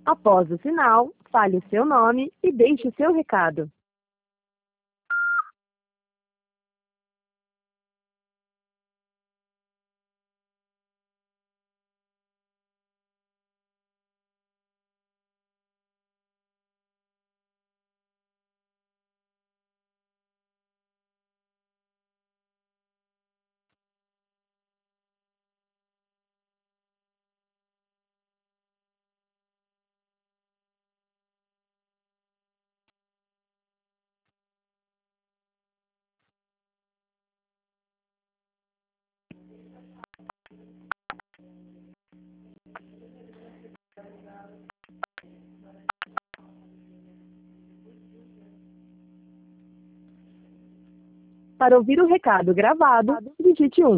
Após o sinal, fale o seu nome e deixe o seu recado. Para ouvir o recado gravado, digite 1.